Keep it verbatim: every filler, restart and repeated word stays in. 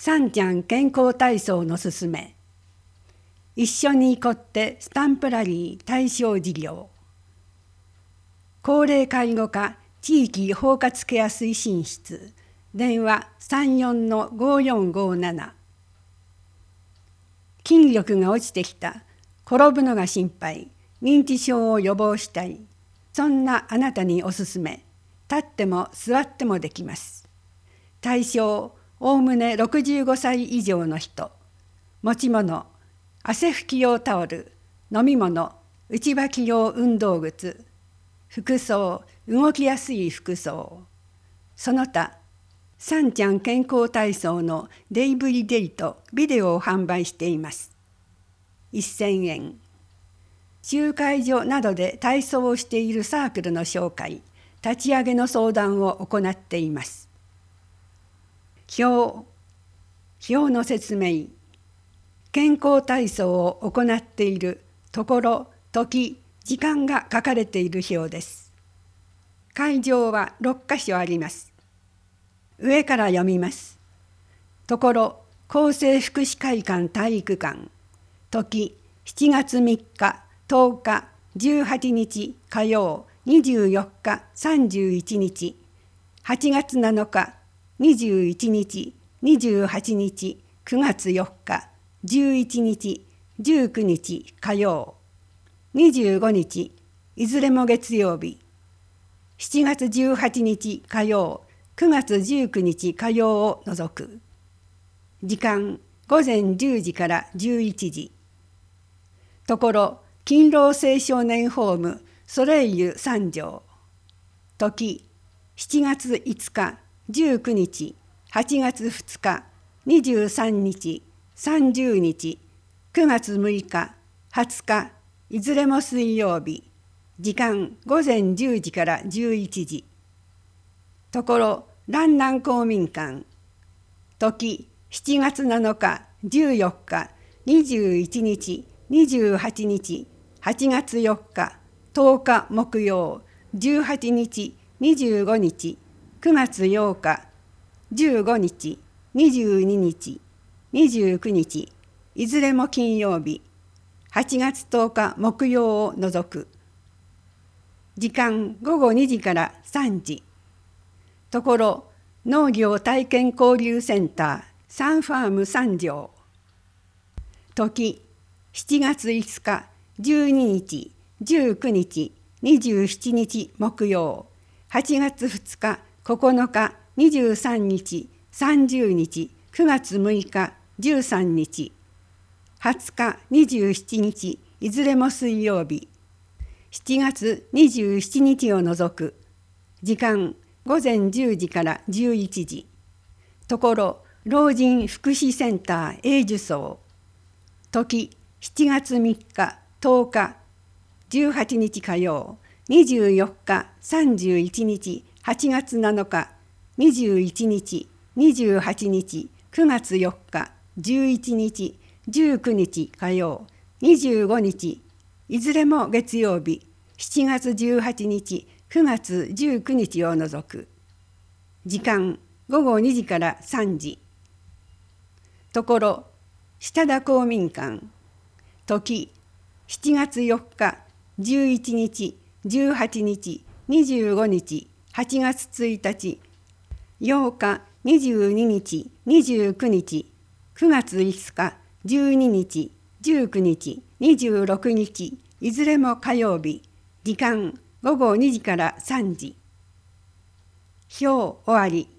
さんちゃん健康体操のすすめ。一緒に行こってスタンプラリー対象事業。高齢介護課地域包括ケア推進室。電話 さんよんのごよんごなな。筋力が落ちてきた。転ぶのが心配。認知症を予防したい。そんなあなたにおすすめ。立っても座ってもできます。対象おおむねろくじゅうごさい以上の人。持ち物汗拭き用タオル、飲み物、内履き用運動靴。服装動きやすい服装。その他さんちゃん健康体操のデイブリデイとビデオを販売しています。せんえん。集会所などで体操をしているサークルの紹介、立ち上げの相談を行っています。表、表の説明。健康体操を行っているところ、時、時間が書かれている表です。会場はろっかしょあります。上から読みます。ところ、厚生福祉会館体育館。時、しちがつみっか、とおか、じゅうはちにち火曜、にじゅうよっか、さんじゅういちにち。はちがつなのか、にじゅういちにち、にじゅうはちにち、くがつよっか、じゅういちにち、じゅうくにち火曜、にじゅうごにち、いずれも月曜日。しちがつじゅうはちにち火曜、くがつじゅうくにち火曜を除く。時間ごぜんじゅうじからじゅういちじ。ところ、勤労青少年ホームソレイユ三条。時、しちがついつか、じゅうくにち、はちがつふつか、にじゅうさんにち、さんじゅうにち、くがつむいか、はつか、いずれも水曜日。時間ごぜんじゅうじからじゅういちじ。ところ、蘭南公民館。時、しちがつなのか、じゅうよっか、にじゅういちにち、にじゅうはちにち、はちがつよっか、とおか木曜、じゅうはちにち、にじゅうごにち、くがつようか、じゅうごにち、にじゅうににち、にじゅうくにち、いずれも金曜日。はちがつとおか木曜を除く。時間ごごにじからさんじ。ところ、農業体験交流センターサンファーム三条。時、しちがついつか、じゅうににち、じゅうくにち、にじゅうしちにち木曜、はちがつふつか、ここのか、にじゅうさんにち、さんじゅうにち、くがつむいか、じゅうさんにち、はつか、にじゅうしちにち、いずれも水曜日。しちがつにじゅうしちにちを除く。時間ごぜんじゅうじからじゅういちじ。ところ、老人福祉センター永寿荘。時、しちがつみっか、とおか、じゅうはちにち火曜、にじゅうよっか、さんじゅういちにち、はちがつなのか、にじゅういちにち、にじゅうはちにち、くがつよっか、じゅういちにち、じゅうくにち火曜、にじゅうごにち、いずれも月曜日。しちがつじゅうはちにち、くがつじゅうくにちを除く。時間ごごにじからさんじ。ところ、下田公民館。時、しちがつよっか、じゅういちにち、じゅうはちにち、にじゅうごにち、はちがつついたち、ようか、にじゅうににち、にじゅうくにち、くがついつか、じゅうににち、じゅうくにち、にじゅうろくにち、いずれも火曜日。時間ごごにじからさんじ。表終わり。